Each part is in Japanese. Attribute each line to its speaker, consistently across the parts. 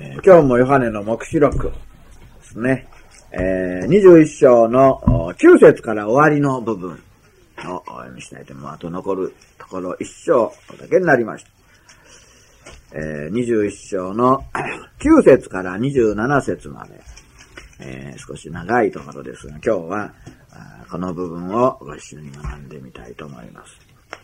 Speaker 1: 今日もヨハネの黙示録ですね。21章の9節から終わりの部分をお読みしたいと思います。あと残るところ1章だけになりました。21章の9節から27節まで、少し長いところですが、今日はこの部分をご一緒に学んでみたいと思います。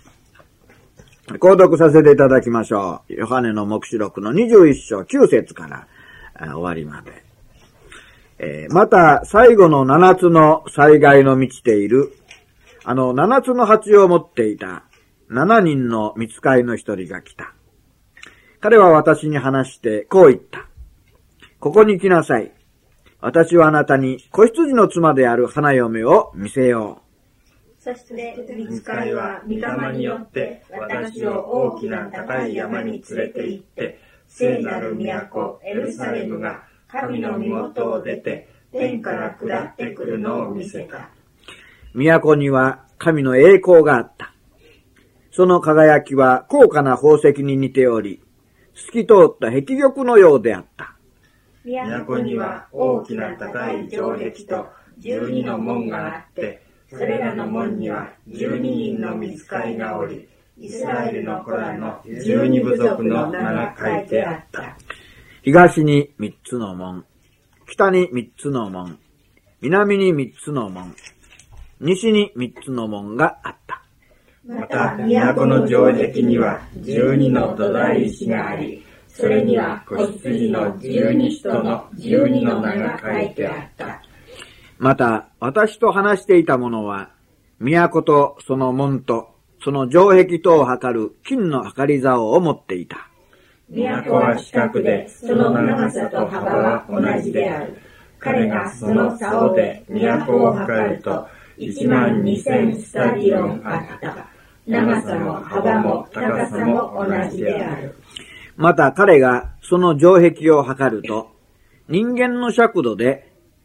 Speaker 1: 購読させていただきましょう。ヨハネの黙示録の21章9節から終わりまで。また最後の7つの災害の満ちている7つの鉢を持っていた7人の御使いの一人が来た。彼は私に話してこう言った。ここに来なさい。私はあなたに子羊の妻である花嫁を見せよう。
Speaker 2: そして御使いは御霊によって私を大きな高い山に連れて行って、聖なる都エルサレムが神の身元を出て天から下ってくるのを見せた。
Speaker 1: 都には神の栄光があった。その輝きは高価な宝石に似ており、透き通った壁玉のようであった。
Speaker 2: 都には大きな高い城壁と12の門があって、それらの門には12人の御使いがおり、イスラエルの子らの12部族の名が書いてあった。
Speaker 1: 東に3つの門、北に3つの門、南に3つの門、西に3つの門があった。
Speaker 2: また都の城壁には12の土台石があり、それには子羊の12人の12の名が書いてあった。
Speaker 1: また私と話していた者は、都とその門とその城壁とを測る金の測り竿を持っていた。
Speaker 2: 都は四角で、その長さと幅は同じである。彼がその竿で都を測ると12000スタディオンあった。長さも幅も高さも同じである。
Speaker 1: また彼がその城壁を測ると、人間の尺度で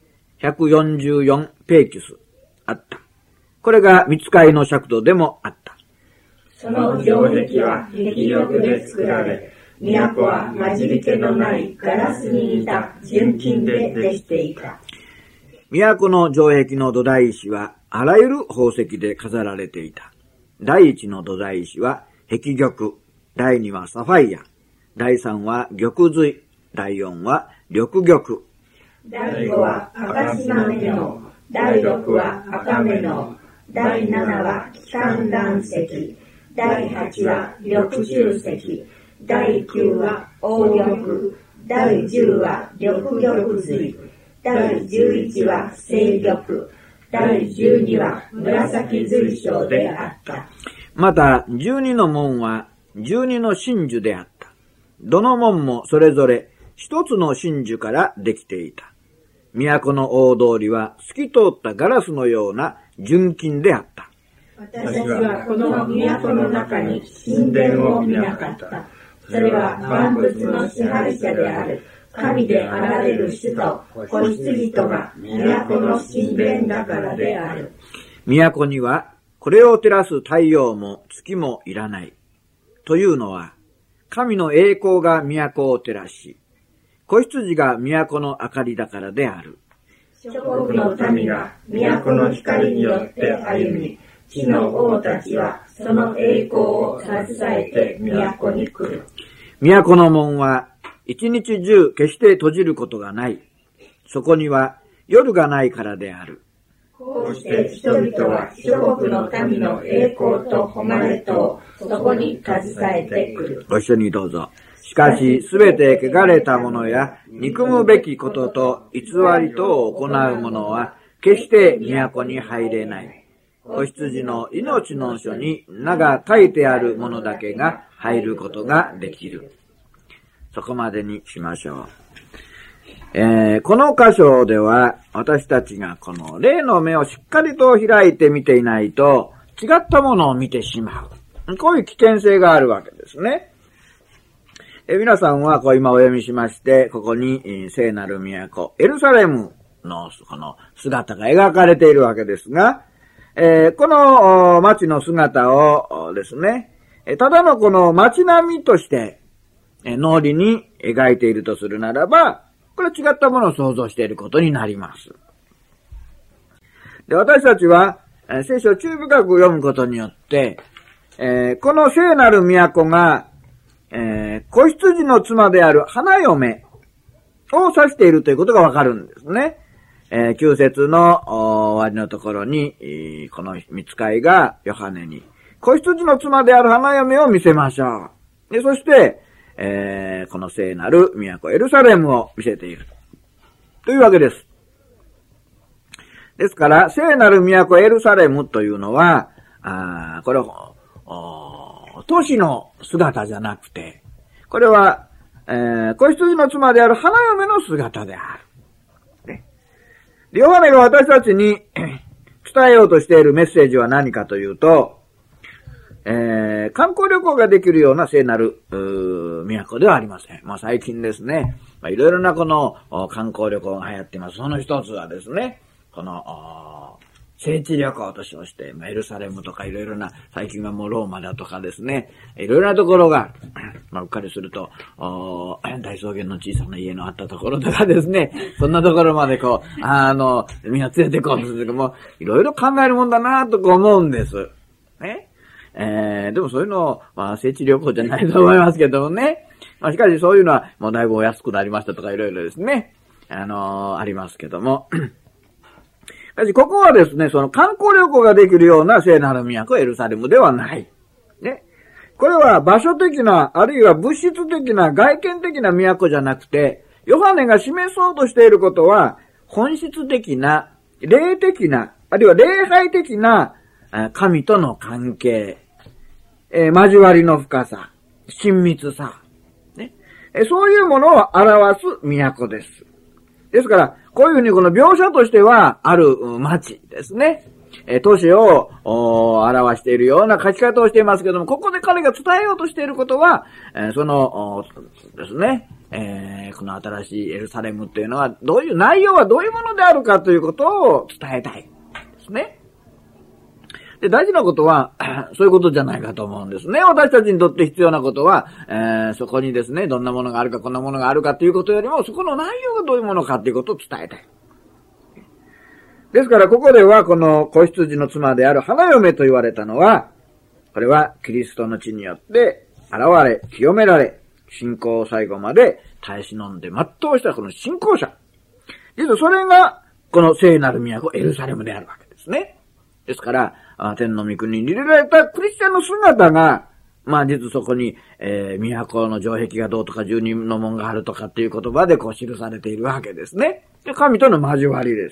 Speaker 1: 144ペーキュスあった。これが御使いの尺度でもあった。
Speaker 2: その城壁は壁玉で作られ、都は混じり気のないガラスに似た純金でできていた。
Speaker 1: 都の城壁の土台石はあらゆる宝石で飾られていた。第一の土台石は壁玉、第二はサファイア、第三は玉髄、第四は緑玉。
Speaker 2: 第5は赤島目の、第6は赤目の、第7は気管岩石、第8は緑中石、第9は黄玉、第10は緑玉髄、第11は青玉、第12は紫髄章であった。
Speaker 1: また12の門は12の真珠であった。どの門もそれぞれ一つの真珠からできていた。都の大通りは透き通ったガラスのような純金であった。
Speaker 2: 私はこの都の中に神殿を見なかった。それは万物の支配者である神であられる主と子羊とが都の神殿だからである。
Speaker 1: 都にはこれを照らす太陽も月もいらない。というのは、神の栄光が都を照らし、子羊が都の明かりだからである。
Speaker 2: 諸国の民が都の光によって歩み、地の王たちはその栄光を携えて都に来る。
Speaker 1: 都の門は一日中決して閉じることがない。そこには夜がないからである。
Speaker 2: こうして人々は諸国の民の栄光と誉れとをそこに携えてくる。
Speaker 1: ご一緒にどうぞ。しかし、すべて汚れた者や憎むべきことと偽りとを行う者は、決して都に入れない。子羊の命の書に名が書いてある者だけが入ることができる。そこまでにしましょう。この箇所では、私たちがこの霊の目をしっかりと開いて見ていないと、違ったものを見てしまう。こういう危険性があるわけですね。皆さんは今お読みしまして、ここに聖なる都、エルサレムのこの姿が描かれているわけですが、この町の姿をですね、ただのこの町並みとして脳裏に描いているとするならば、これは違ったものを想像していることになります。で、私たちは、聖書を注意深く読むことによって、この聖なる都が、子羊の妻である花嫁を指しているということがわかるんですね。9節の終わりのところに、この御使いがヨハネに、子羊の妻である花嫁を見せましょう。で、そして、この聖なる都エルサレムを見せている。というわけです。ですから、聖なる都エルサレムというのは、これは、都市の姿じゃなくて、これは、子羊の妻である花嫁の姿である。ね、ヨハネが私たちに伝えようとしているメッセージは何かというと、観光旅行ができるような聖なる都ではありません。最近ですね、いろいろなこの観光旅行が流行っています。その一つはですね、この聖地旅行と称して、エルサレムとかいろいろな、最近はもうローマだとかですね、いろいろなところが、うっかりすると、大草原の小さな家のあったところとかですね、そんなところまでみんな連れて行こうとするけども、いろいろ考えるもんだなと思うんです。ね。でもそういうの聖地旅行じゃないと思いますけどもね。しかしそういうのはもうだいぶお安くなりましたとかいろいろですね。ありますけども。しかしここはですね、その観光旅行ができるような聖なる都エルサレムではない。ね。これは場所的な、あるいは物質的な、外見的な都じゃなくて、ヨハネが示そうとしていることは、本質的な、霊的な、あるいは礼拝的な神との関係、交わりの深さ、親密さ、ね、そういうものを表す都です。ですから、こういうふうにこの描写としてはある町ですね。都市を表しているような書き方をしていますけども、ここで彼が伝えようとしていることは、そのですね、この新しいエルサレムっていうのは、どういう内容はどういうものであるかということを伝えたいですね。で、大事なことは、そういうことじゃないかと思うんですね。私たちにとって必要なことは、そこにですね、どんなものがあるか、こんなものがあるかということよりも、そこの内容がどういうものかということを伝えたい。ですから、ここでは、この子羊の妻である花嫁と言われたのは、これはキリストの血によって現れ、清められ、信仰を最後まで耐え忍んで全うしたこの信仰者。実はそれが、この聖なる都エルサレムであるわけですね。ですから、天の御国に入れられたクリスチャンの姿が、実そこに、都の城壁がどうとか十人の門があるとかっていう言葉で記されているわけですね。で、神との交わりです。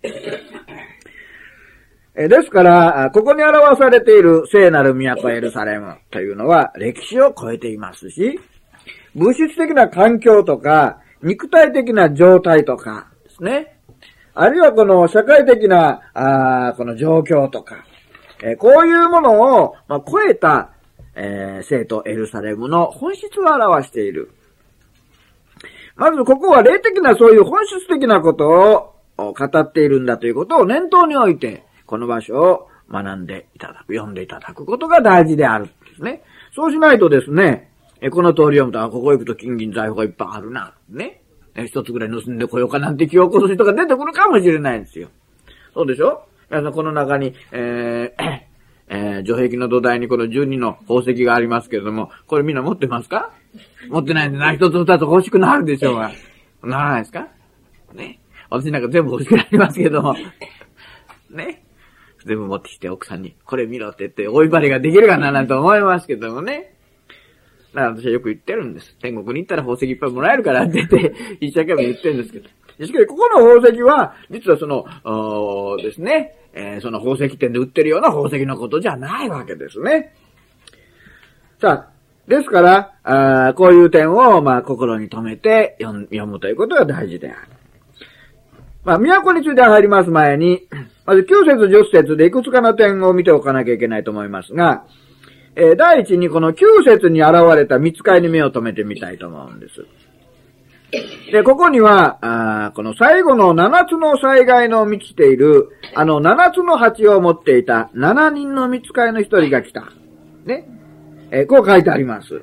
Speaker 1: ですから、ここに表されている聖なる都エルサレムというのは歴史を超えていますし、物質的な環境とか、肉体的な状態とかですね。あるいはこの社会的な、この状況とか、こういうものを、超えた、聖都エルサレムの本質を表している。まずここは霊的なそういう本質的なことを語っているんだということを念頭に置いて、この場所を学んでいただく、読んでいただくことが大事であるんですね。そうしないとですね、この通り読むと、ここ行くと金銀財宝がいっぱいあるな、ね。一つぐらい盗んでこようかなんて気を起こす人が出てくるかもしれないんですよ。そうでしょ？皆さんこの中に、城壁の土台にこの12の宝石がありますけれども、これみんな持ってますか？持ってないんで一つ二つ欲しくなるでしょうが。ならないですか？ね。私なんか全部欲しくなりますけども。ね。全部持ってきて奥さんに、これ見ろって言って、追い針ができるかななんて思いますけどもね。だから私はよく言ってるんです。天国に行ったら宝石いっぱいもらえるからって言って、一生懸命言ってるんですけど。しかし、ここの宝石は、実はその、ですね、その宝石店で売ってるような宝石のことじゃないわけですね。さあ、ですから、こういう点を、心に留めて読むということが大事である。都について入ります前に、まず9節10節でいくつかの点を見ておかなきゃいけないと思いますが、第一にこの9節に現れた御使いに目を留めてみたいと思うんです。で、ここには、この最後の7つの災害の満ちている、7つの鉢を持っていた7人の御使いの一人が来た。ね。こう書いてあります。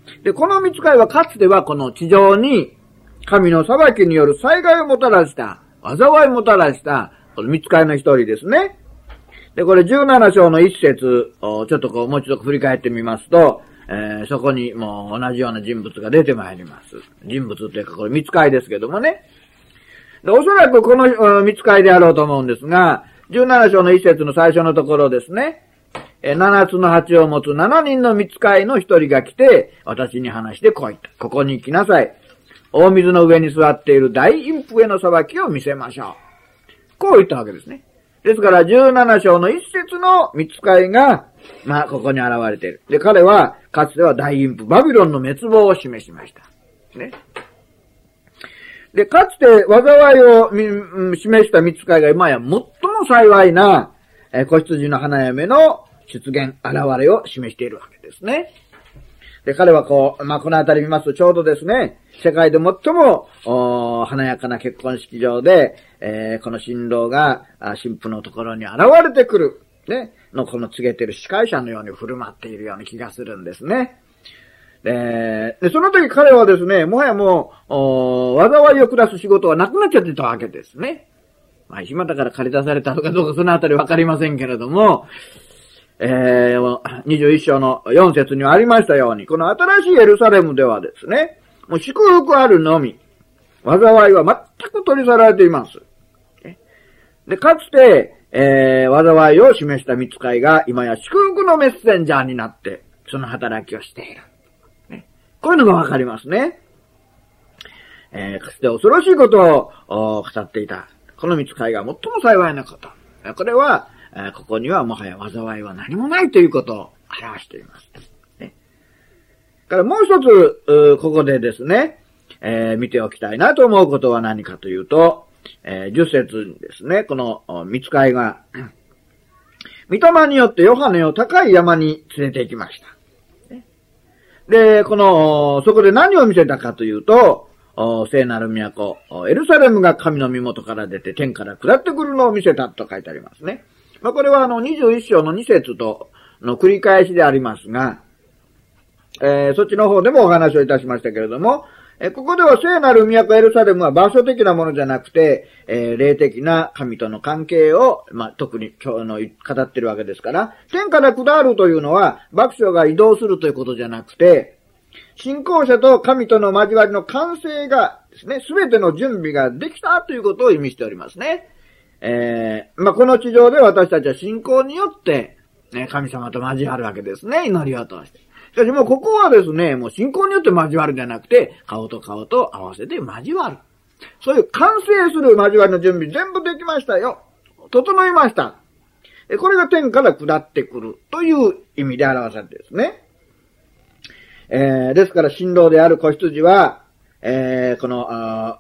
Speaker 1: で、この御使いはかつてはこの地上に神の裁きによる災害をもたらした、災いをもたらした、この御使いの一人ですね。で、これ17章の一節をちょっともう一度振り返ってみますと、そこにもう同じような人物が出てまいります。人物というかこれ御使いですけどもね。で、おそらくこの御使いであろうと思うんですが、17章の一節の最初のところですね。7つの鉢を持つ7人の御使いの一人が来て、私に話してこう言った。ここに来なさい。大水の上に座っている大陰譜への裁きを見せましょう。こう言ったわけですね。ですから17章の一節の御使いが、ここに現れている。で、彼は、かつては大陰譜、バビロンの滅亡を示しました。ね。で、かつて災いを示した御使いが今や最も幸いな、子羊の花嫁の出現、現れを示しているわけですね。で、彼はこの辺り見ますとちょうどですね、世界で最も華やかな結婚式場で、この新郎が新婦のところに現れてくる、ね、のこの告げている司会者のように振る舞っているような気がするんですね。で、その時彼はですね、もはやもう、災いを下す仕事はなくなっちゃってたわけですね。暇だから借り出されたのかどうかそのあたりわかりませんけれども、21章の4節にはありましたように、この新しいエルサレムではですね、もう祝福あるのみ、災いは全く取り去られています。で、かつて、災いを示した御使いが今や祝福のメッセンジャーになって、その働きをしている。こういうのがわかりますね。かつて恐ろしいことを語っていた。この御使いが最も幸いなこと。これは、ここにはもはや災いは何もないということを表しています。からもう一つ、ここでですね、見ておきたいなと思うことは何かというと、10節にですね、この御使いが、御霊によってヨハネを高い山に連れて行きました。で、そこで何を見せたかというと、聖なる都、エルサレムが神の身元から出て天から下ってくるのを見せたと書いてありますね。これは21章の2節との繰り返しでありますが、そっちの方でもお話をいたしましたけれども、ここでは聖なる都エルサレムは場所的なものじゃなくて、霊的な神との関係を、特に今日語ってるわけですから、天から下るというのは、幕将が移動するということじゃなくて、信仰者と神との交わりの完成がですね、すべての準備ができたということを意味しておりますね。この地上で私たちは信仰によって、神様と交わるわけですね、祈りを通して。しかしもうここはですね、もう信仰によって交わるんじゃなくて、顔と顔と合わせて交わる。そういう完成する交わりの準備全部できましたよ。整いました。これが天から下ってくるという意味で表されてですね。ですから新郎である子羊は、この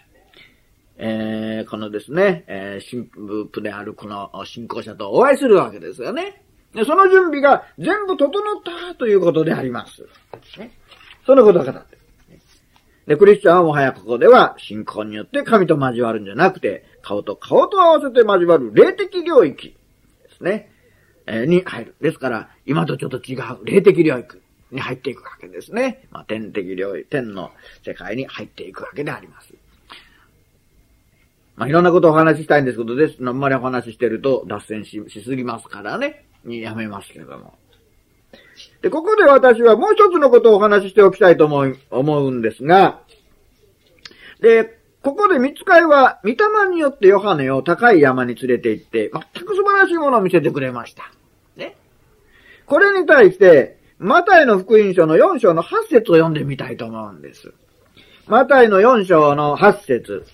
Speaker 1: ですね、新婦であるこの信仰者とお会いするわけですよね。でその準備が全部整ったということであります。そのことが語っている。で、クリスチャンはもはやここでは信仰によって神と交わるんじゃなくて、顔と顔と合わせて交わる霊的領域ですね、に入る。ですから、今とちょっと違う霊的領域に入っていくわけですね。天的領域、天の世界に入っていくわけであります。いろんなことをお話ししたいんですけど、あんまりお話ししてると脱線しすぎますからね。やめますけれども。で、ここで私はもう一つのことをお話ししておきたいと思うんですが、で、ここで御使いは、御霊によってヨハネを高い山に連れて行って、全く素晴らしいものを見せてくれました。ね。これに対して、マタイの福音書の4章の8節を読んでみたいと思うんです。マタイの4章の8節。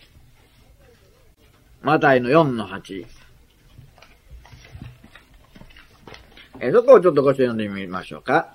Speaker 1: マタイの4の8。そこをちょっとご一緒読んでみましょうか。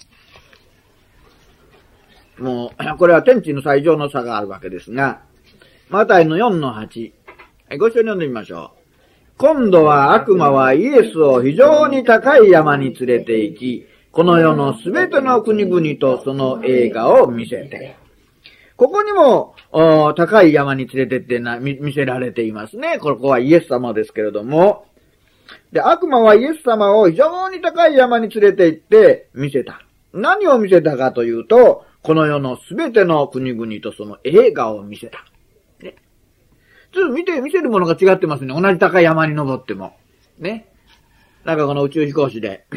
Speaker 1: もう、これは天地の最上の差があるわけですが、マタイの4の8。ご一緒に読んでみましょう。今度は悪魔はイエスを非常に高い山に連れて行き、この世のすべての国々とその栄華を見せて。ここにも、高い山に連れてって見せられていますね。ここはイエス様ですけれども、で、悪魔はイエス様を非常に高い山に連れて行って見せた。 何を見せたかというと、この世のすべての国々とその栄華を見せた。ね。ちょっと見せるものが違ってますね。同じ高い山に登っても。ね。なんかこの宇宙飛行士で、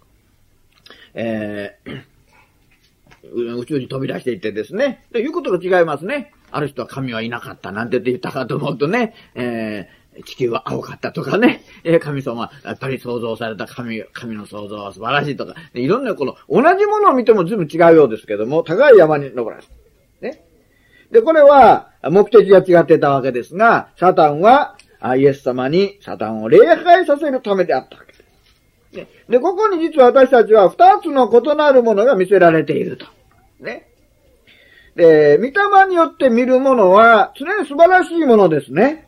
Speaker 1: 宇宙に飛び出していってですね。ということが違いますね。ある人は神はいなかったなんて言ったかと思うとね、地球は青かったとかね、神様、やっぱり創造された神の創造は素晴らしいとか、いろんなこの、同じものを見ても全部違うようですけども、高い山に登られた。ね。で、これは、目的が違ってたわけですが、サタンは、イエス様にサタンを礼拝させるためであったわけです。ね。で、ここに実は私たちは二つの異なるものが見せられていると。ね。で、御霊によって見るものは常に素晴らしいものですね。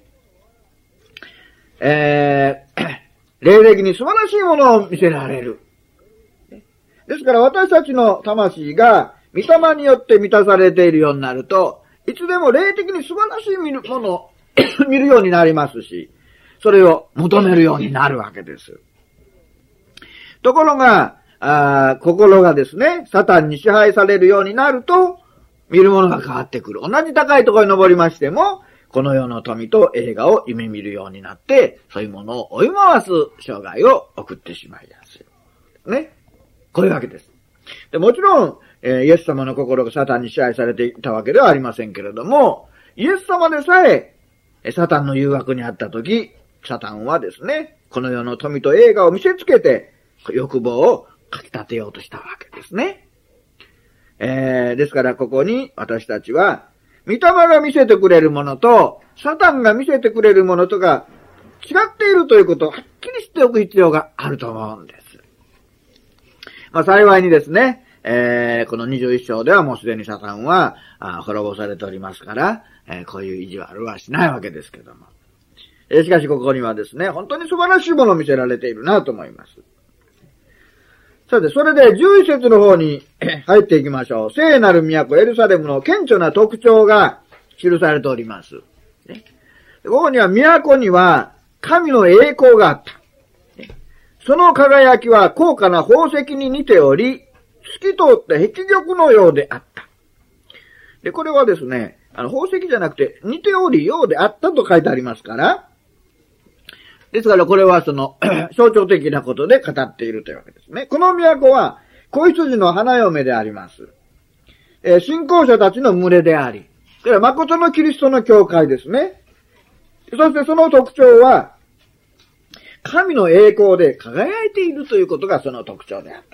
Speaker 1: 霊的に素晴らしいものを見せられる。ですから私たちの魂が御霊によって満たされているようになると、いつでも霊的に素晴らしいものを見るようになりますし、それを求めるようになるわけです。ところが、心がですね、サタンに支配されるようになると、見るものが変わってくる。同じ高いところに登りましても、この世の富と栄華を夢見るようになって、そういうものを追い回す生涯を送ってしまいやすい。ね。こういうわけです。で、もちろん、イエス様の心がサタンに支配されていたわけではありませんけれども、イエス様でさえ、サタンの誘惑にあったとき、サタンはですね、この世の富と栄華を見せつけて、欲望をかき立てようとしたわけですね。ですからここに私たちは、御霊が見せてくれるものと、サタンが見せてくれるものとが違っているということをはっきりしておく必要があると思うんです。まあ幸いにですね、この21章ではもうすでにサタンは滅ぼされておりますから、こういう意地悪はしないわけですけども。しかしここにはですね、本当に素晴らしいものを見せられているなと思います。さて、それで11節の方に入っていきましょう。聖なる都エルサレムの顕著な特徴が記されております。ここには都には神の栄光があった。その輝きは高価な宝石に似ており、透き通った壁玉のようであった。で、これはですね、宝石じゃなくて似ておりようであったと書いてありますから、ですからこれはその象徴的なことで語っているというわけですね。この都は子羊の花嫁であります。信仰者たちの群れであり、それは誠のキリストの教会ですね。そしてその特徴は、神の栄光で輝いているということがその特徴であった。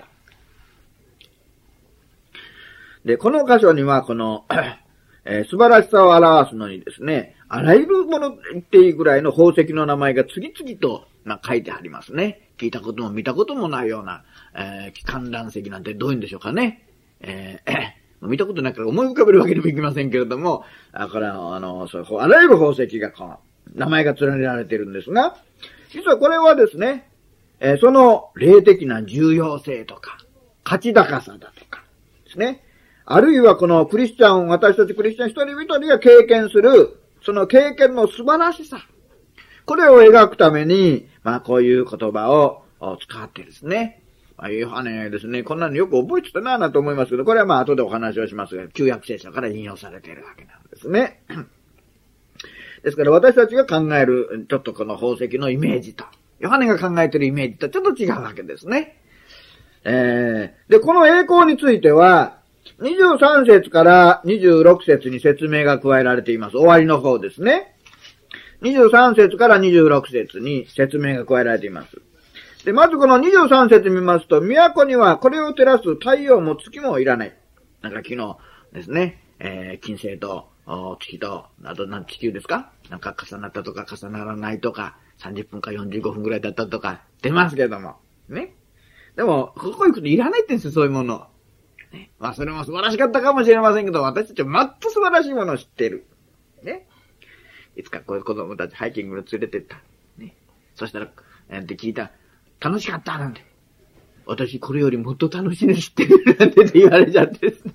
Speaker 1: で、この箇所にはこの素晴らしさを表すのにですね、あらゆるものっていうぐらいの宝石の名前が次々と書いてありますね。聞いたことも見たこともないような、観覧石なんてどういうんでしょうかね。見たことないから思い浮かべるわけにもいきませんけれども、これそうあらゆる宝石が名前が連ねられているんですが、実はこれはですね、その霊的な重要性とか、価値高さだとかですね。あるいはこの私たちクリスチャン一人一人が経験する、その経験の素晴らしさ。これを描くために、こういう言葉を使ってですね。ヨハネですね、こんなのよく覚えてたなと思いますけど、これは後でお話をしますが、旧約聖書から引用されているわけなんですね。ですから私たちが考える、ちょっとこの宝石のイメージと、ヨハネが考えているイメージとちょっと違うわけですね。で、この栄光については、23節から26節に説明が加えられています。終わりの方ですね。23節から26節に説明が加えられています。で、まずこの23節見ますと、都にはこれを照らす太陽も月もいらない。なんか昨日ですね、金星と月と、あと地球ですか？なんか重なったとか重ならないとか、30分か45分ぐらいだったとか出ますけども。ね。でも、ここ行くといらないって言うんですよ、そういうもの。ね、それも素晴らしかったかもしれませんけど、私たちはもっと素晴らしいものを知っている。ね。いつかこういう子供たちハイキングに連れてった。ね。そしたら、って聞いた。楽しかったなんて。私これよりもっと楽しいの知ってるなんて言われちゃってですね。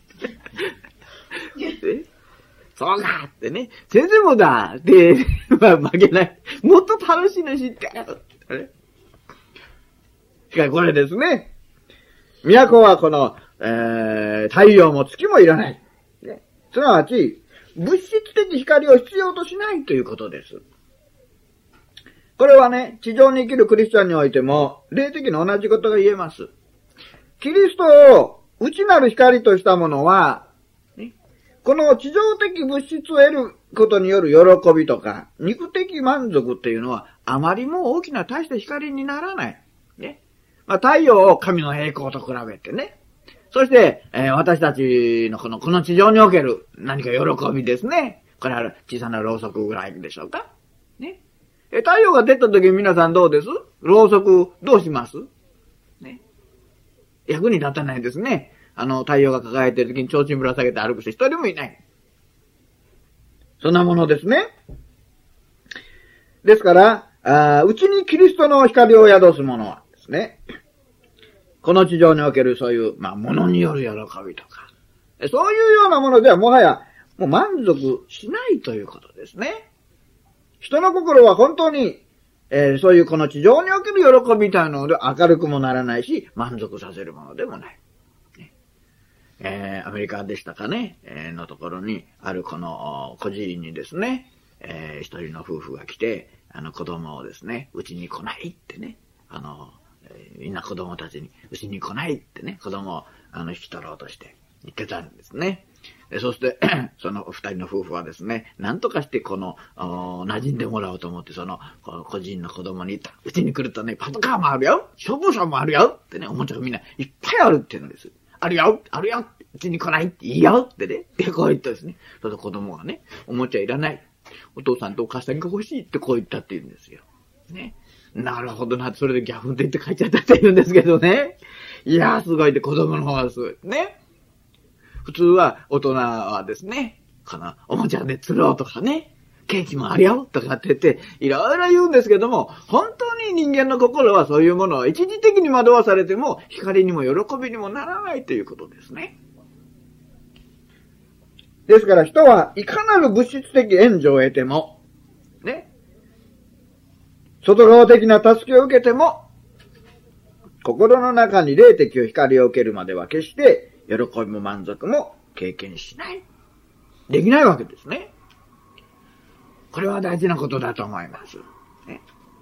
Speaker 1: そうかってね。先生もだって、負けない。もっと楽しいの知ってる。しかしこれですね。都はこの太陽も月もいらない。ね、すなわち、物質的光を必要としないということです。これはね、地上に生きるクリスチャンにおいても、霊的に同じことが言えます。キリストを内なる光としたものは、ね、この地上的物質を得ることによる喜びとか、肉的満足っていうのは、あまりも大きな大した光にならない。ね。太陽を神の栄光と比べてね。そして、私たちのこの地上における何か喜びですね。これは小さなろうそくぐらいでしょうか。ね。太陽が出た時皆さんどうです？ろうそくどうします？ね。役に立たないですね。太陽が輝いてる時に提灯ぶら下げて歩く人一人もいない。そんなものですね。ですから、うちにキリストの光を宿すものはですね、この地上におけるそういう、ものによる喜びとか、そういうようなものではもはや、もう満足しないということですね。人の心は本当に、そういうこの地上における喜びみたいなので明るくもならないし、満足させるものでもない。アメリカでしたかね、のところにあるこの孤児院にですね、一人の夫婦が来て、子供をですね、うちに来ないってね、みんな子供たちに、うちに来ないってね、子供を引き取ろうとして言ってたんですね。そして、その二人の夫婦はですね、何とかして馴染んでもらおうと思って、孤児院の子供に言った。うちに来るとね、パトカーもあるよ、消防車もあるよってね、おもちゃがみんないっぱいあるって言うんです。あるようちに来ないっていいよってね。で、こう言ったですね。その子供がね、おもちゃいらない。お父さんとお母さんが欲しいってこう言ったって言うんですよ。ね。なるほどな、それでギャフンって言って書いちゃったって言うんですけどね。いやーすごいって子供の方はすごい。ね。普通は大人はですね、おもちゃで釣ろうとかね、ケーキもあるよとかって言って、いろいろ言うんですけども、本当に人間の心はそういうものを一時的に惑わされても、光にも喜びにもならないということですね。ですから人はいかなる物質的援助を得ても、ね、外側的な助けを受けても、心の中に霊的光を受けるまでは決して、喜びも満足も経験しない。できないわけですね。これは大事なことだと思います。ね、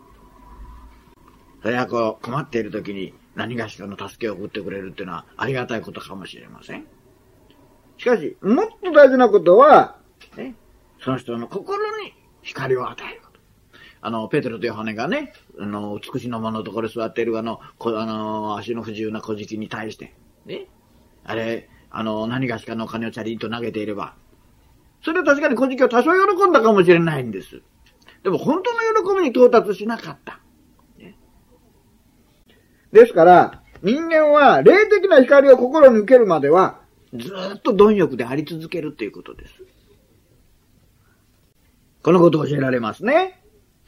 Speaker 1: それは困っている時に何がしかの助けを送ってくれるっていうのはありがたいことかもしれません。しかし、もっと大事なことは、ね、その人の心に光を与えること。ペテロとヨハネがね、美しの間のところに座っている足の不自由な小じに対して、ね、何がしかのお金をチャリンと投げていれば、それは確かに小じは多少喜んだかもしれないんです。でも本当の喜びに到達しなかった。ね、ですから、人間は霊的な光を心に受けるまでは、ずーっと貪欲であり続けるということです。このことを教えられますね。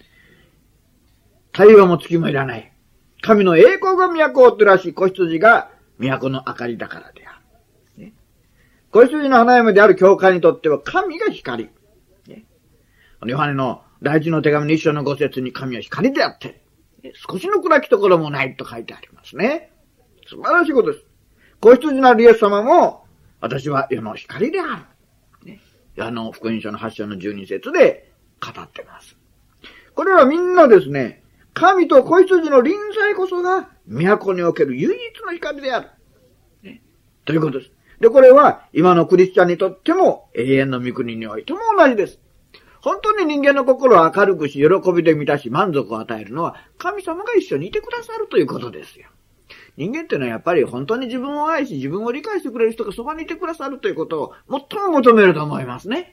Speaker 1: 太陽も月もいらない。神の栄光が都を照らし、子羊が都の明かりだからである。ね、子羊の花嫁である教会にとっては神が光。ね、ヨハネの第一の手紙の一章の5節に神は光であって、少しの暗きところもないと書いてありますね。素晴らしいことです。子羊なるイエス様も、私は世の光である。ね、福音書の8章の12節で語ってます。これはみんなですね、神と子羊の臨在こそが都における唯一の光である。ね、ということです。で、これは今のクリスチャンにとっても永遠の御国においても同じです。本当に人間の心を明るくし、喜びで満たし、満足を与えるのは神様が一緒にいてくださるということですよ。人間っていうのはやっぱり本当に自分を愛し、自分を理解してくれる人がそばにいてくださるということを最も求めると思いますね。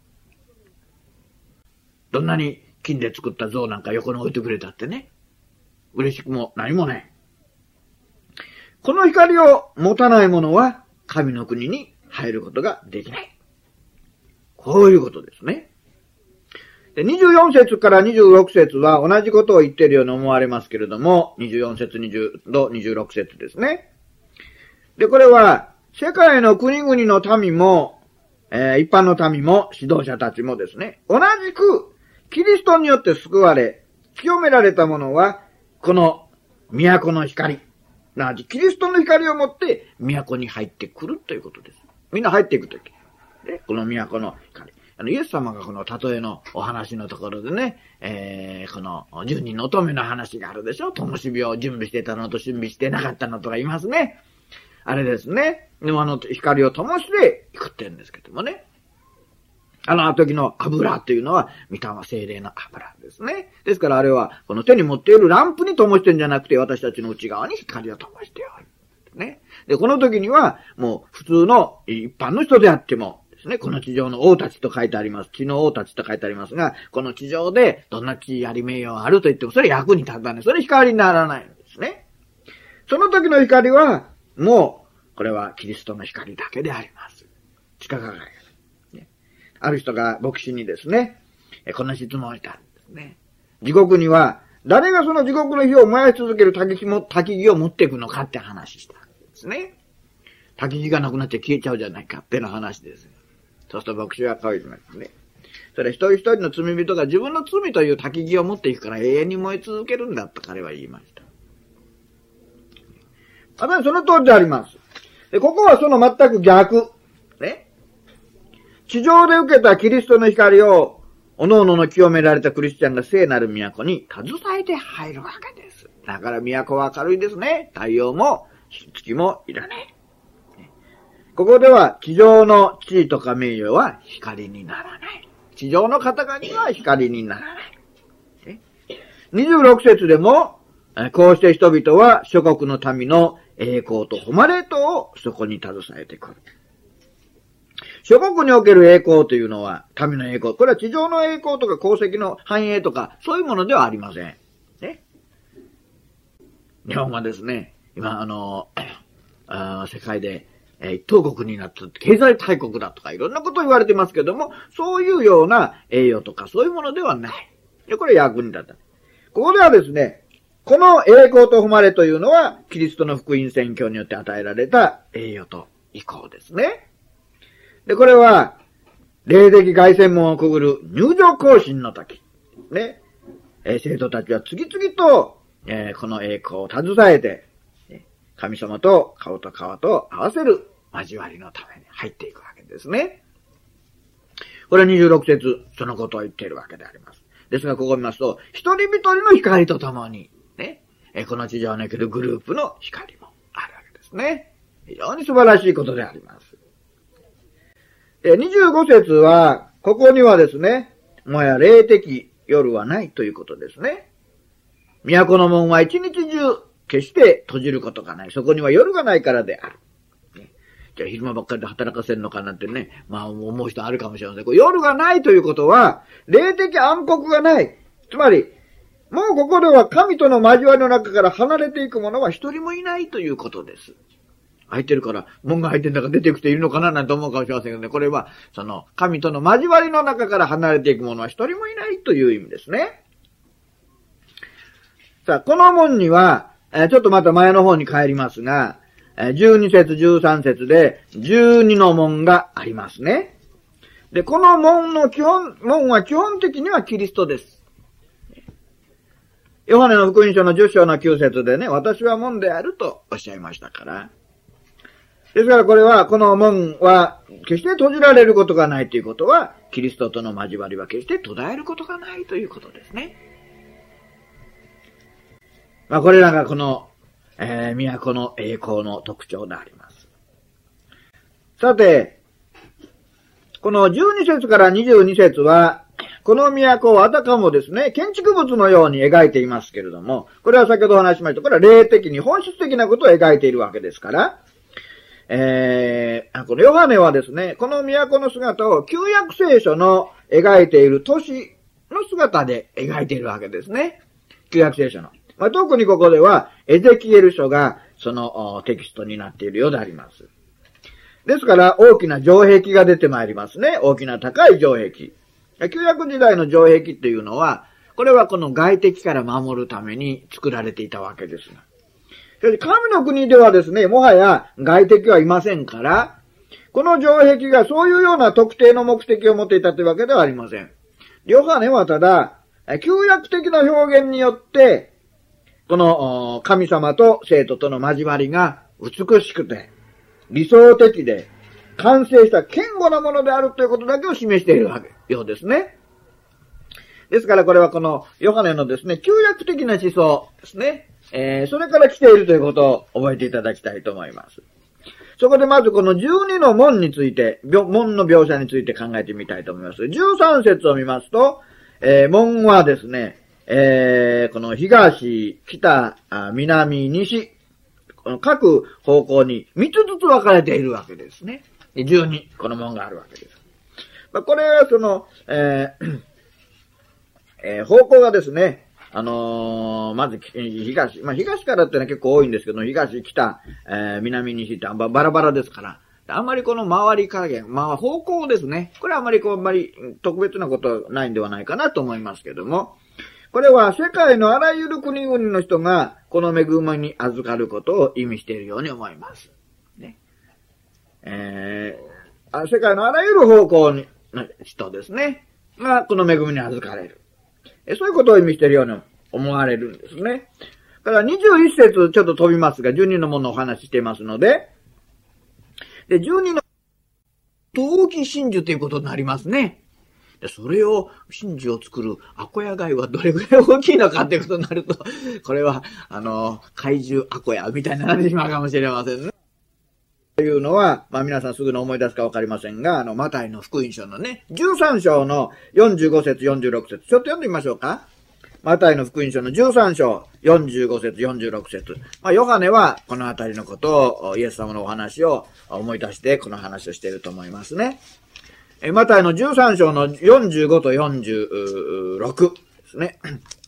Speaker 1: どんなに金で作った像なんか横に置いてくれたってね、嬉しくも何もない。この光を持たない者は神の国に入ることができない。こういうことですね。で、24節から26節は同じことを言っているように思われますけれども、24節、26節ですね。で、これは世界の国々の民も、一般の民も指導者たちもですね、同じくキリストによって救われ、清められた者は、この都の光、 なじキリストの光を持って都に入ってくるということです。みんな入っていくとき。この都の光。イエス様がこの例えのお話のところでね、この10人の乙女の話があるでしょ。灯火を準備してたのと準備してなかったのとか言いますね。あれですね。でも光を灯していくって言うんですけどもね。あの時の油というのは、御霊聖霊の油ですね。ですからあれは、この手に持っているランプに灯してるんじゃなくて、私たちの内側に光を灯しておる。ね。で、この時には、もう普通の一般の人であっても、ですね、この地上の王たちと書いてあります。地の王たちと書いてありますが、この地上でどんな地やり名誉あると言っても、それ役に立たない。それ光にならないんですね。その時の光は、もう、これはキリストの光だけであります。地下輝き。ある人が牧師にですね、こんな質問をしたんですね。地獄には、誰がその地獄の火を燃やし続ける焚き木を持っていくのかって話したんですね。焚き木がなくなって消えちゃうじゃないかっての話です。そうすると牧師はこう言いますね。それ一人一人の罪人が自分の罪という焚き木を持っていくから永遠に燃え続けるんだと彼は言いました。まさにその通りであります。で、ここはその全く逆。ね。地上で受けたキリストの光を、各々の清められたクリスチャンが聖なる都に携えて入るわけです。だから都は明るいですね。太陽も月もいらない。ここでは地上の地位とか名誉は光にならない。地上の方々には光にならない。26節でも、こうして人々は諸国の民の栄光と誉れとをそこに携えてくる。諸国における栄光というのは、民の栄光。これは地上の栄光とか功績の繁栄とか、そういうものではありません。ね。日本はですね、今世界で、一等国になった経済大国だとかいろんなことを言われてますけども、そういうような栄誉とかそういうものではない。これ役に立たない。ここではですね、この栄光と誉れというのは、キリストの福音宣教によって与えられた栄誉と意向ですね。で、これは、霊的凱旋門をくぐる入場行進の時。ね。生徒たちは次々と、この栄光を携えて、神様と顔と顔と合わせる交わりのために入っていくわけですね。これは26節、そのことを言っているわけであります。ですが、ここを見ますと、一人一人の光とともに、ね、この地上におけるグループの光もあるわけですね。非常に素晴らしいことであります。25節は、ここにはですね、もや霊的夜はないということですね。都の門は一日中、決して閉じることがない。そこには夜がないからである。じゃあ昼間ばっかりで働かせるのかなんてね、まあ思う人あるかもしれません。夜がないということは、霊的暗黒がない。つまり、もうここでは神との交わりの中から離れていく者は一人もいないということです。開いてるから、門が開いてるんだから出てく人いるのかななんて思うかもしれませんけどね。これは、神との交わりの中から離れていく者は一人もいないという意味ですね。さあ、この門には、ちょっとまた前の方に帰りますが、12節、13節で12の門がありますね。で、この門は基本的にはキリストです。ヨハネの福音書の10章の9節でね、私は門であるとおっしゃいましたから。ですからこれは、この門は決して閉じられることがないということは、キリストとの交わりは決して途絶えることがないということですね。まあこれらがこの、都の栄光の特徴であります。さて、この12節から22節は、この都をあたかもですね、建築物のように描いていますけれども、これは先ほど話しました。これは霊的に本質的なことを描いているわけですから、このヨハネはですね、この都の姿を旧約聖書の描いている都市の姿で描いているわけですね。旧約聖書の。まあ、特にここでは、エゼキエル書がそのテキストになっているようであります。ですから、大きな城壁が出てまいりますね。大きな高い城壁。旧約時代の城壁っていうのは、これはこの外敵から守るために作られていたわけです。神の国ではですね、もはや外敵はいませんから、この城壁がそういうような特定の目的を持っていたというわけではありません。ヨハネはただ、旧約的な表現によって、 この神様と生徒との交わりが美しくて、理想的で、完成した堅固なものであるということだけを示しているようですね。ですからこれはこのヨハネのですね、旧約的な思想ですね。それから来ているということを覚えていただきたいと思います。そこでまずこの12の門について、門の描写について考えてみたいと思います。13節を見ますと、門はですね、この東、北、南、西、この各方向に3つずつ分かれているわけですね。12、この門があるわけです。これはその、方向がですね、まず東、東からってのは結構多いんですけど、東、北、南、西ってバラバラですから、あんまりこの周り加減、方向ですね。これはあんまり特別なことはないんではないかなと思いますけども、これは世界のあらゆる国々の人がこの恵みに預かることを意味しているように思います。ね。世界のあらゆる方向の人ですね。がこの恵みに預かれる。そういうことを意味しているように思われるんですね。だから21節ちょっと飛びますが、12のものをお話ししていますので、12の陶器真珠ということになりますね。それを、真珠を作るアコヤ貝はどれぐらい大きいのかっていうことになると、これは、怪獣アコヤみたいになってしまうかもしれませんね。というのは、皆さんすぐに思い出すかわかりませんが、マタイの福音書のね、13章の45節、46節、ちょっと読んでみましょうか。マタイの福音書の13章、45節、46節。ヨハネはこのあたりのことを、イエス様のお話を思い出して、この話をしていると思いますね。マタイの13章の45と46ですね。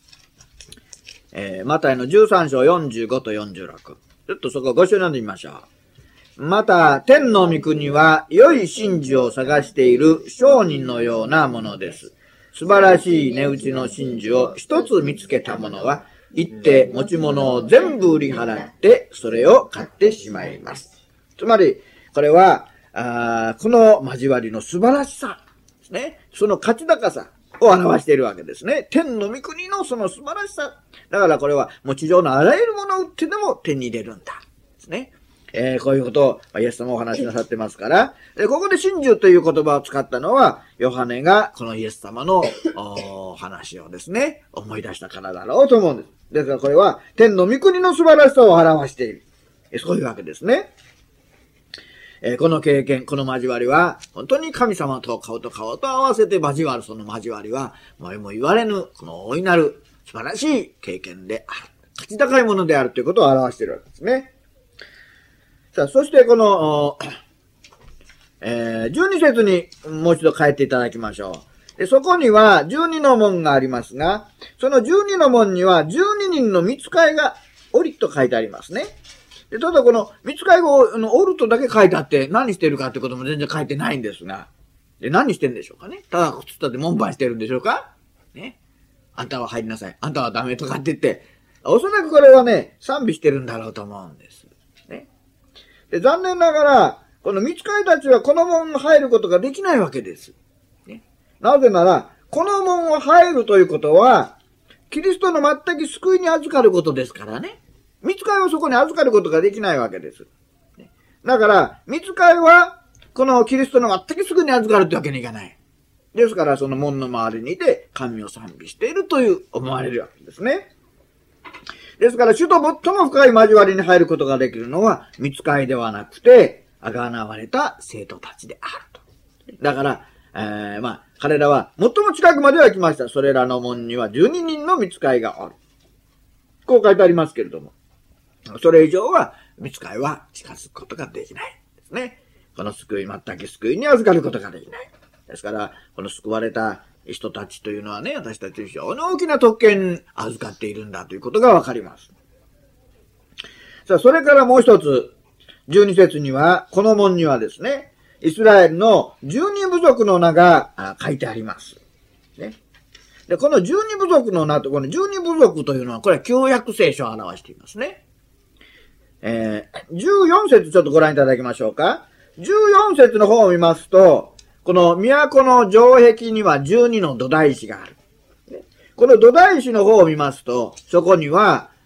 Speaker 1: マタイの13章45と46。ちょっとそこご一緒に読んでみましょう。また、天の御国は良い真珠を探している商人のようなものです。素晴らしい値打ちの真珠を一つ見つけた者は、行って持ち物を全部売り払って、それを買ってしまいます。つまり、これは、この交わりの素晴らしさですね。その価値高さを表しているわけですね。天の御国のその素晴らしさ。だからこれは、もう地上のあらゆるものを売ってでも手に入れるんだ。ですね。こういうことをイエス様お話しなさってますから、ここで真珠という言葉を使ったのは、ヨハネがこのイエス様の話をですね、思い出したからだろうと思うんです。ですからこれは、天の御国の素晴らしさを表している。そういうわけですね。この経験、この交わりは、本当に神様と顔と顔と合わせて交わるその交わりは、もう言われぬ、この大いなる素晴らしい経験である。価値高いものであるということを表しているわけですね。さあ、そしてこの、12節にもう一度変えていただきましょう。でそこには12の門がありますが、その12の門には12人の御使いがおりと書いてありますね。でただこの御使いがおるとだけ書いてあって何してるかってことも全然書いてないんですが、で何してんでしょうかね。ただつったって門番してるんでしょうかね。あんたは入りなさい。あんたはダメとかって言って、おそらくこれはね、賛美してるんだろうと思うんです。ね。で残念ながら、この御使いたちはこの門に入ることができないわけです。ね、なぜなら、この門を入るということは、キリストの全く救いに預かることですからね。御使いはそこに預かることができないわけです。だから、御使いは、このキリストの全く救いに預かるってわけにいかない。ですから、その門の周りにいて、神を賛美しているという思われるわけですね。ですから、主と最も深い交わりに入ることができるのは、御使いではなくて、あがなわれた生徒たちであると。だから、彼らは最も近くまでは来ました。それらの門には12人の御使いがある。こう書いてありますけれども、それ以上は御使いは近づくことができないですね。この救い、全く救いに預かることができない。ですから、この救われた人たちというのはね、私たち非常に大きな特権に預かっているんだということがわかります。さあ、それからもう一つ、12節には、この門にはですね、イスラエルの12部族の名が書いてあります。ね。で、この12部族の名と、この12部族というのは、これは旧約聖書を表していますね。14節ちょっとご覧いただきましょうか。14節の方を見ますと、この都の城壁には12の土台石がある。この土台石の方を見ますと、そこには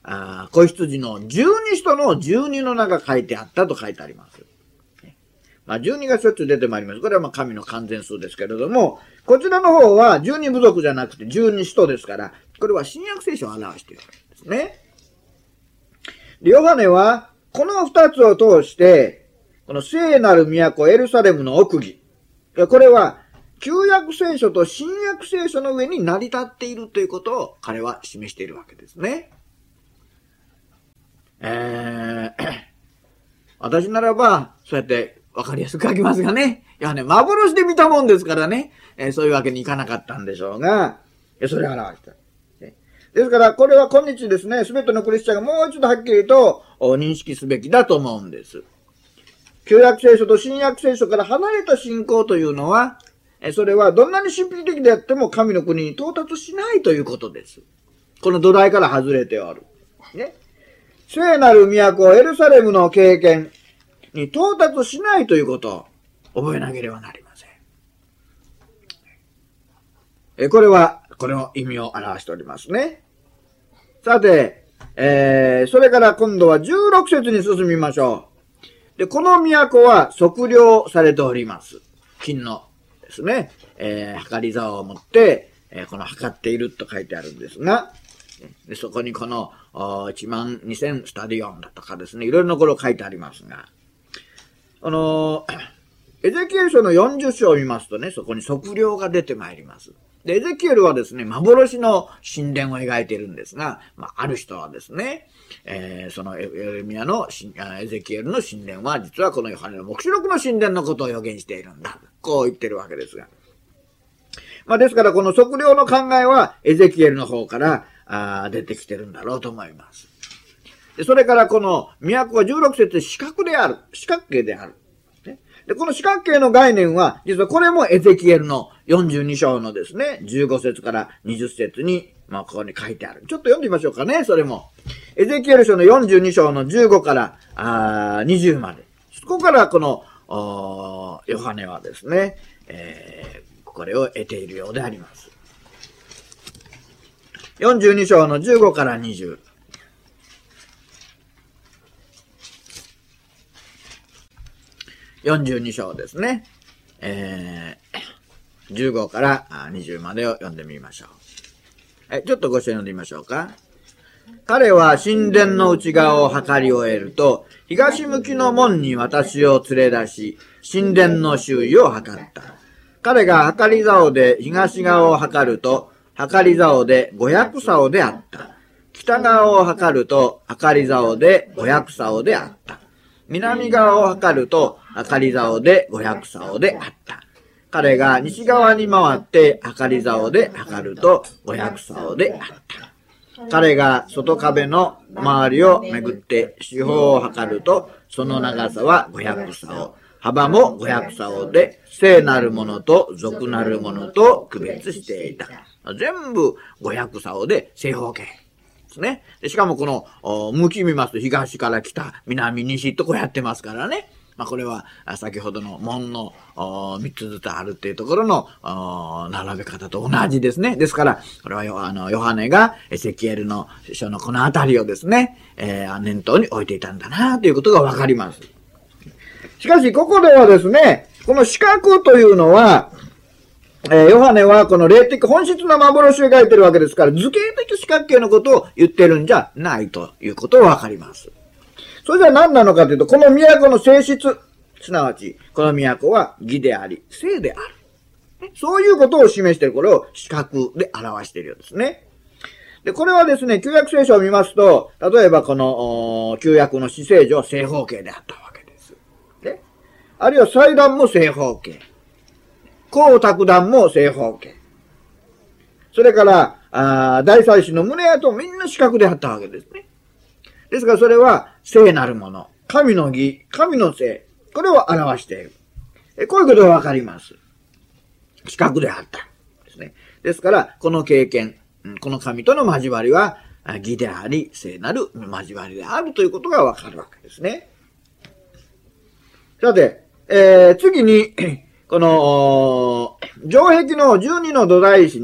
Speaker 1: 子羊の十二使徒の12の名が書いてあったと書いてあります。12がしょっちゅう出てまいります。これは神の完全数ですけれども、こちらの方は12部族じゃなくて12使徒ですから、これは新約聖書を表しているんですね。ヨハネは、この二つを通して、この聖なる都エルサレムの奥義、これは旧約聖書と新約聖書の上に成り立っているということを彼は示しているわけですね。私ならば、そうやってわかりやすく書きますがね。いやね、幻で見たもんですからね。そういうわけにいかなかったんでしょうが、それを表した。ですから、これは今日ですね、すべてのクリスチャンがもう一度はっきりと認識すべきだと思うんです。旧約聖書と新約聖書から離れた信仰というのは、それはどんなに神秘的であっても神の国に到達しないということです。この土台から外れておる。ね。聖なる都エルサレムの経験に到達しないということを覚えなければなりません。これの意味を表しておりますね。さて、それから今度は16節に進みましょう。で、この都は測量されております。金のですね、測り竿を持って、この測っていると書いてあるんですが、でそこにこの12000スタディオンだとかですね、いろいろなこと書いてありますが、エゼキエル書の40章を見ますとね、そこに測量が出てまいります。で、エゼキエルはですね、幻の神殿を描いているんですが、ある人はですね、そのエレミヤのエゼキエルの神殿は、実はこのヨハネの黙示録の神殿のことを予言しているんだ。こう言ってるわけですが。ですからこの測量の考えは、エゼキエルの方から出てきてるんだろうと思います。で、それからこの都は16節で四角形である。で、この四角形の概念は、実はこれもエゼキエルの42章のですね、15節から20節に、ここに書いてある。ちょっと読んでみましょうかね、それも。エゼキエル書の42章の15から20まで。そこからこの、ヨハネはですね、これを得ているようであります。42章の15から20。42章ですね。15から20までを読んでみましょう。ちょっとご一緒に読んでみましょうか。彼は神殿の内側を測り終えると、東向きの門に私を連れ出し、神殿の周囲を測った。彼が測り竿で東側を測ると、測り竿で500竿であった。北側を測ると、測り竿で500竿であった。南側を測ると、測り竿で500竿であった。彼が西側に回って測り竿で測ると500竿であった。彼が外壁の周りを巡って四方を測ると、その長さは500竿。幅も500竿で、聖なるものと俗なるものと区別していた。全部500竿で正方形。ですね。しかもこの、向き見ますと東から北、南、西とこうやってますからね。これは先ほどの門の3つずつあるっていうところの並べ方と同じですね。ですから、これはヨハネがエゼキエルの書のこのあたりをですね、念頭に置いていたんだなということがわかります。しかし、ここではですね、この四角というのは、ヨハネはこの霊的本質の幻を描いてるわけですから、図形的四角形のことを言ってるんじゃないということがわかります。それじゃ何なのかというと、この都の性質、すなわち、この都は義であり、聖である。そういうことを示している、これを四角で表しているようですね。で、これはですね、旧約聖書を見ますと、例えばこの、旧約の至聖所は正方形であったわけです。で、あるいは祭壇も正方形。光沢壇も正方形。それから、大祭司の胸跡もみんな四角であったわけですね。ですからそれは聖なるもの、神の義、神の聖、これを表している。こういうことがわかります。四角であったですね。ですから、この経験、この神との交わりは、義であり、聖なる交わりであるということがわかるわけですね。さて、次に、この、城壁の12の土台石に、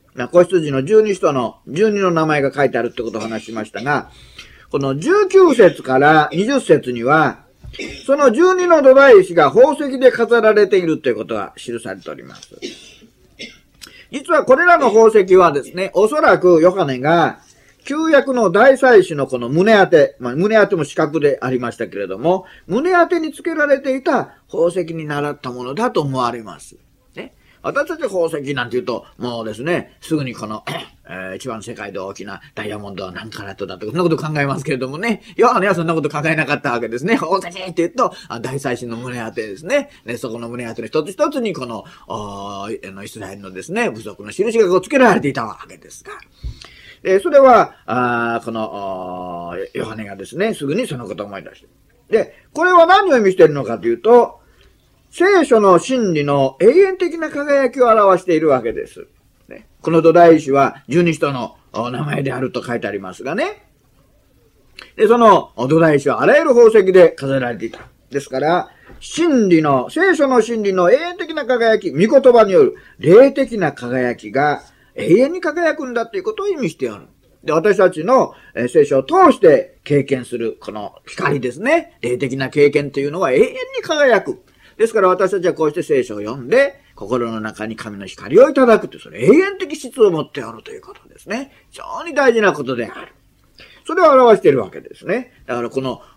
Speaker 1: 子羊の十二使徒の12の名前が書いてあるってことを話しましたが、この19節から20節には、その12の土台石が宝石で飾られているということが記されております。実はこれらの宝石はですね、おそらくヨハネが旧約の大祭司のこの胸当て、胸当ても四角でありましたけれども、胸当てにつけられていた宝石に習ったものだと思われます。ね、私たち宝石なんて言うと、もうですね、すぐにこの、一番世界で大きなダイヤモンドは何カラットだとか、そんなこと考えますけれどもね、ヨハネはそんなこと考えなかったわけですね。宝石って言うと、大祭司の胸当てですね。で、そこの胸当ての一つ一つにこの、イスラエルのですね、部族の印がこうつけられていたわけですが。それは、この、ヨハネがですね、すぐにそのことを思い出して。で、これは何を意味しているのかというと、聖書の真理の永遠的な輝きを表しているわけです。ね、この土台石は十二使徒の名前であると書いてありますがね。で、その土台石はあらゆる宝石で飾られていた。ですから、聖書の真理の永遠的な輝き、御言葉による霊的な輝きが永遠に輝くんだということを意味しておる。で、私たちの聖書を通して経験するこの光ですね。霊的な経験というのは永遠に輝く。ですから私たちはこうして聖書を読んで、心の中に神の光をいただくという、それ永遠的質を持っておるということですね。非常に大事なことである。それを表しているわけですね。だからこの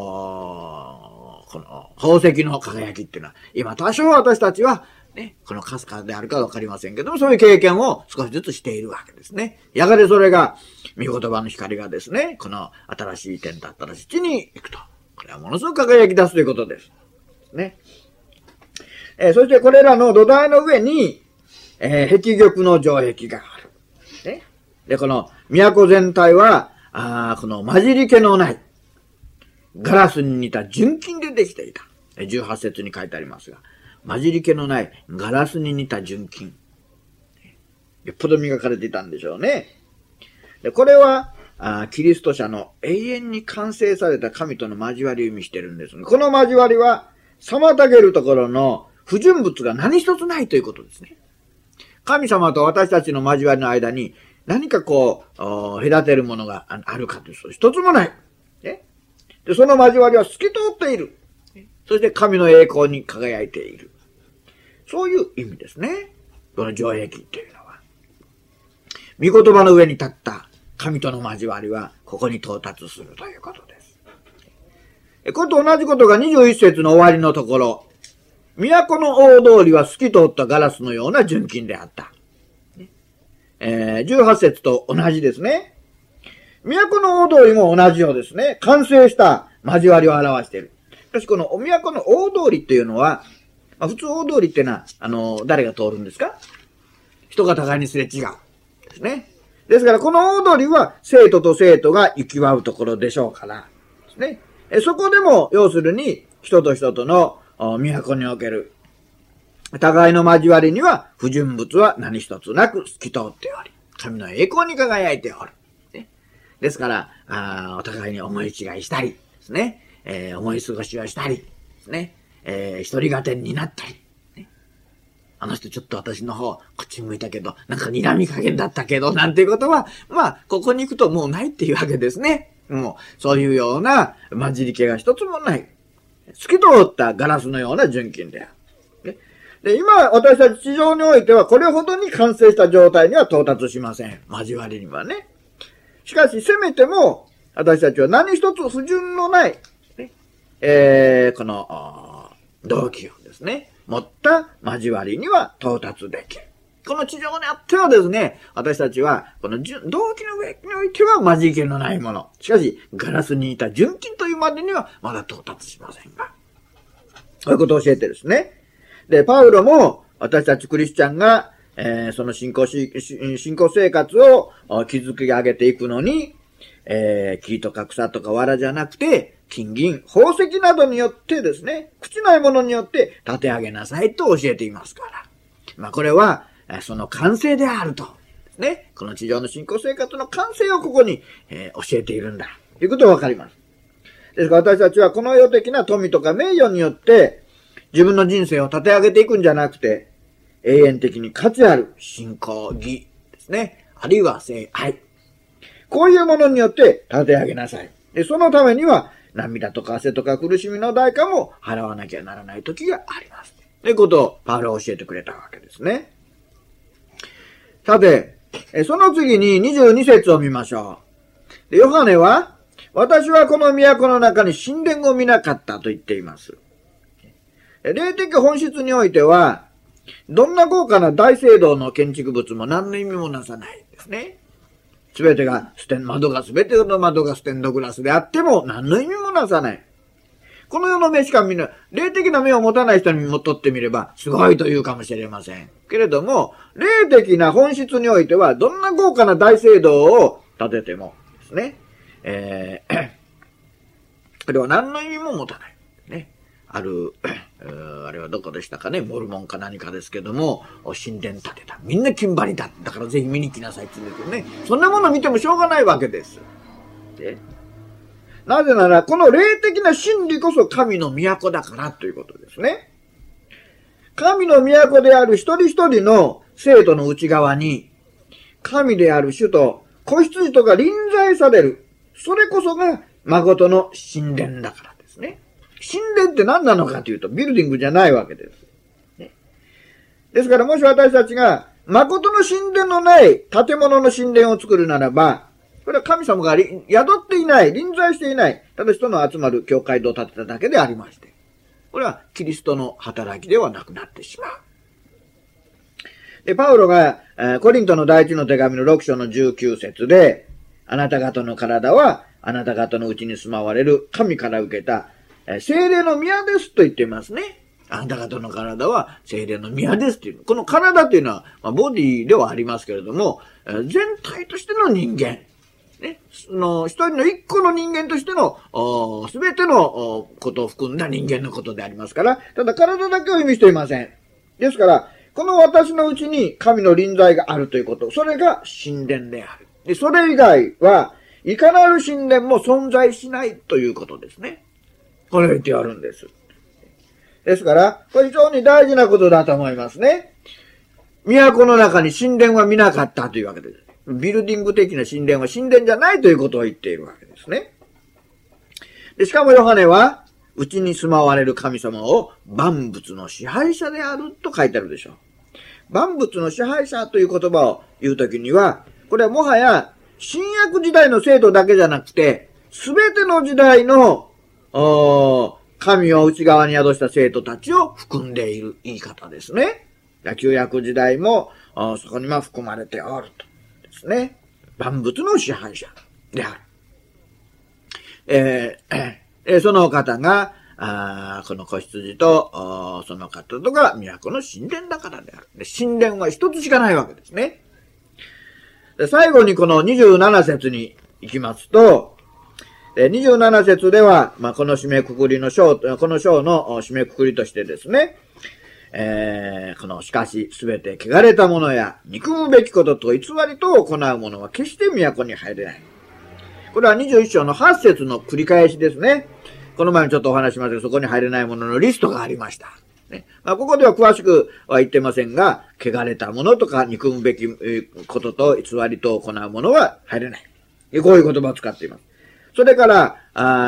Speaker 1: 宝石の輝きっていうのは、今多少私たちは、ね、このかすかであるかわかりませんけども、そういう経験を少しずつしているわけですね。やがてそれが、御言葉の光がですね、この新しい天と新しい地に行くと。これはものすごく輝き出すということです。ね。そしてこれらの土台の上に、壁玉の城壁がある。ね。で、この都全体は、この混じり気のない、ガラスに似た純金でできていた。18節に書いてありますが、混じり気のないガラスに似た純金。よっぽど磨かれていたんでしょうね。で、これは、キリスト者の永遠に完成された神との交わりを意味しているんです。この交わりは、妨げるところの不純物が何一つないということですね。神様と私たちの交わりの間に何かこう、隔てるものがあるかというと一つもない。ね、で、その交わりは透き通っている。そして神の栄光に輝いている。そういう意味ですね。この城壁っていうのは。御言葉の上に立った神との交わりはここに到達するということです。これと同じことが21節の終わりのところ、都の大通りは透き通ったガラスのような純金であった。18節と同じですね。都の大通りも同じようですね。完成した交わりを表している。しかしこのお都の大通りっていうのは、普通大通りっていうのは、誰が通るんですか？人が互いにすれ違う。ですね。ですからこの大通りは生徒と生徒が行き交うところでしょうから。ですね。そこでも、要するに、人と人との都における、互いの交わりには不純物は何一つなく透き通っており、神の栄光に輝いておる。ね、ですから、お互いに思い違いしたり、ですね。思い過ごしをしたり、ですね。一人勝手になったり、ね。あの人ちょっと私の方、こっち向いたけど、なんか睨み加減だったけど、なんていうことは、ここに行くともうないっていうわけですね。もう、そういうような混じり気が一つもない。透き通ったガラスのような純金である。で、今、私たち地上においては、これほどに完成した状態には到達しません。交わりにはね。しかし、せめても、私たちは何一つ不純のない、ね、この、動機をですね、持った交わりには到達できる。この地上にあってはですね、私たちは、この動機の上においては混じり気のないもの。しかし、ガラスに似た純金というまでにはまだ到達しませんが。そういうことを教えてですね。で、パウロも、私たちクリスチャンが、その信仰生活を築き上げていくのに、木とか草とか藁じゃなくて、金銀、宝石などによってですね、朽ちないものによって立て上げなさいと教えていますから。これは、その完成であると。ね。この地上の信仰生活の完成をここに、教えているんだ。ということがわかります。ですから私たちはこの世的な富とか名誉によって、自分の人生を立て上げていくんじゃなくて、永遠的に価値ある信仰義ですですね。あるいは聖愛。こういうものによって立て上げなさい。で、そのためには、涙とか汗とか苦しみの代価も払わなきゃならない時があります。ということをパウロは教えてくれたわけですね。さて、その次に22節を見ましょう。で、ヨハネは、私はこの都の中に神殿を見なかったと言っています。霊的本質においては、どんな豪華な大聖堂の建築物も何の意味もなさないですね。すべてがすべての窓がステンドグラスであっても何の意味もなさない。この世の目しか見ない、霊的な目を持たない人にもとってみればすごいと言うかもしれません。けれども、霊的な本質においてはどんな豪華な大聖堂を建ててもですね、これは何の意味も持たない。ね。あれはどこでしたかね、モルモンか何かですけども、神殿建てた。みんな金張りだ。だからぜひ見に来なさいって言うんですよね。そんなもの見てもしょうがないわけです。で、なぜなら、この霊的な真理こそ神の都だからということですね。神の都である一人一人の生徒の内側に、神である主と子羊とが臨在される。それこそが誠の神殿だからですね。神殿って何なのかというと、ビルディングじゃないわけです。ね、ですから、もし私たちが誠の神殿のない建物の神殿を作るならば、これは神様が宿っていない、臨在していない、ただ人の集まる教会堂を建てただけでありまして、これはキリストの働きではなくなってしまう。で、パウロがコリントの第一の手紙の6章の19節で、あなた方の体はあなた方のうちに住まわれる神から受けた聖霊の宮ですと言っていますね。あなた方の体は聖霊の宮ですという。この体というのは、ボディではありますけれども、全体としての人間。ね、一人の一個の人間としての、すべてのことを含んだ人間のことでありますから、ただ体だけを意味していません。ですから、この私のうちに神の臨在があるということ、それが神殿である。で、それ以外は、いかなる神殿も存在しないということですね。これを言ってあるんです。ですから、これ非常に大事なことだと思いますね。都の中に神殿は見なかったというわけです。ビルディング的な神殿は神殿じゃないということを言っているわけですね。で、しかもヨハネは、うちに住まわれる神様を万物の支配者であると書いてあるでしょう。万物の支配者という言葉を言うときには、これはもはや新約時代の生徒だけじゃなくて、すべての時代の神を内側に宿した生徒たちを含んでいる言い方ですね。旧約時代もそこには含まれておると。ですね。万物の支配者である。その方が、この子羊と、その方とが都の神殿だからである。で、神殿は一つしかないわけですね。で、最後にこの27節に行きますと、27節では、この締めくくりの章、この章の締めくくりとしてですね、このしかしすべて汚れたものや憎むべきことと偽りと行うものは決して都に入れない。これは21章の8節の繰り返しですね。この前にちょっとお話しましたが、そこに入れないもののリストがありました。ね、ここでは詳しくは言ってませんが、汚れたものとか憎むべきことと偽りと行うものは入れない。こういう言葉を使っています。それから、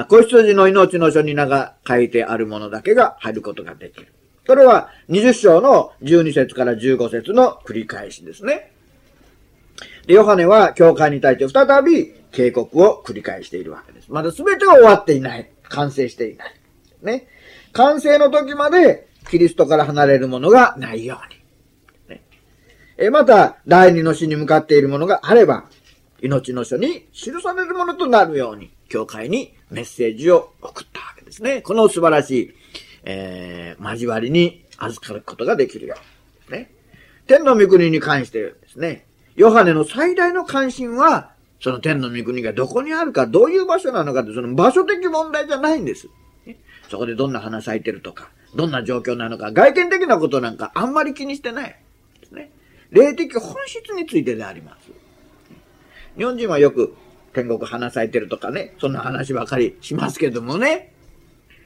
Speaker 1: 子羊の命の書に名が書いてあるものだけが入ることができる。それは20章の12節から15節の繰り返しですね。で、ヨハネは教会に対して再び警告を繰り返しているわけです。まだ全ては終わっていない。完成していない。ね。完成の時までキリストから離れるものがないように。ね、また、第二の死に向かっているものがあれば、命の書に記されるものとなるように、教会にメッセージを送ったわけですね。この素晴らしい、交わりに預かることができるように。ね。天の御国に関してですね、ヨハネの最大の関心は、その天の御国がどこにあるか、どういう場所なのかって、その場所的問題じゃないんです。そこでどんな花咲いてるとか、どんな状況なのか、外見的なことなんかあんまり気にしてないですね。霊的本質についてであります。日本人はよく天国花咲いてるとかね、そんな話ばかりしますけどもね、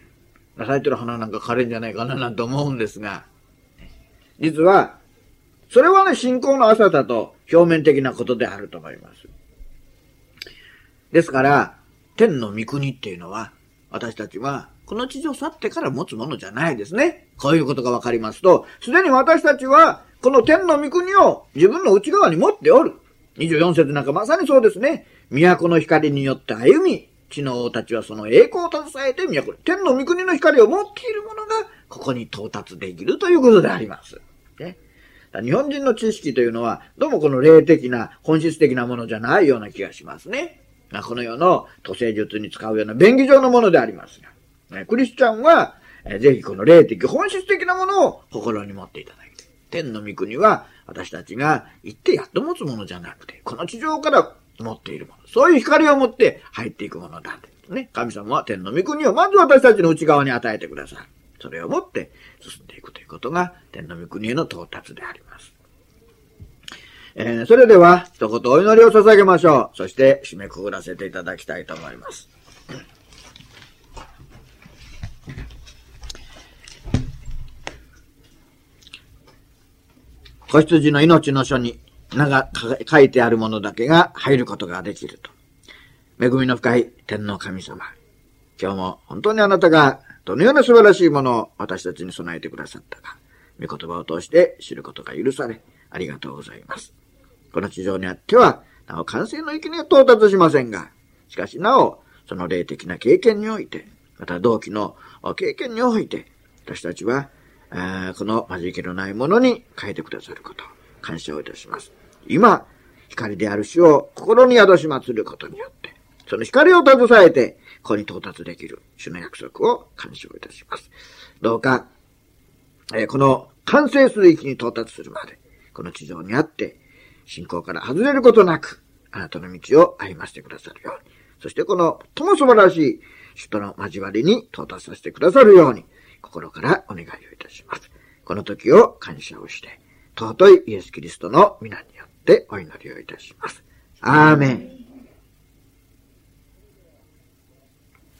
Speaker 1: 咲いてる花なんか枯れんじゃないかななんて思うんですが、実は、 それはね、信仰の浅さと表面的なことであると思います。ですから、天の御国っていうのは、私たちはこの地上を去ってから持つものじゃないですね。こういうことがわかりますと、すでに私たちはこの天の御国を自分の内側に持っておる。24節なんかまさにそうですね。都の光によって歩み、地の王たちはその栄光を携えて都、天の御国の光を持っている者がここに到達できるということであります。ね、日本人の知識というのは、どうもこの霊的な、本質的なものじゃないような気がしますね。この世の都政術に使うような便宜上のものでありますが、クリスチャンは、ぜひこの霊的、本質的なものを心に持っていただきたい。天の御国は私たちが行ってやっと持つものじゃなくて、この地上から持っているもの。そういう光を持って入っていくものだ。ね、神様は天の御国をまず私たちの内側に与えてくださる。それを持って進んでいくということが天の御国への到達であります。それでは一言お祈りを捧げましょう。そして締めくくらせていただきたいと思います。子羊の命の書に名が書いてあるものだけが入ることができると。恵みの深い天の神様。今日も本当にあなたがどのような素晴らしいものを私たちに備えてくださったか、御言葉を通して知ることが許され、ありがとうございます。この地上にあっては、なお完成の域には到達しませんが、しかしなお、その霊的な経験において、また同期の経験において、私たちは、この混じり気のないものに変えてくださることを感謝をいたします。今、光である主を心に宿し祀ることによって、その光を携えて、ここに到達できる主の約束を感謝をいたします。どうか、この完成する域に到達するまで、この地上にあって、信仰から外れることなく、あなたの道を歩ませてくださるように、そしてこのとも素晴らしい主との交わりに到達させてくださるように、心からお願いをいたします。この時を感謝をして、尊いイエス・キリストの皆によってお祈りをいたします。アーメン。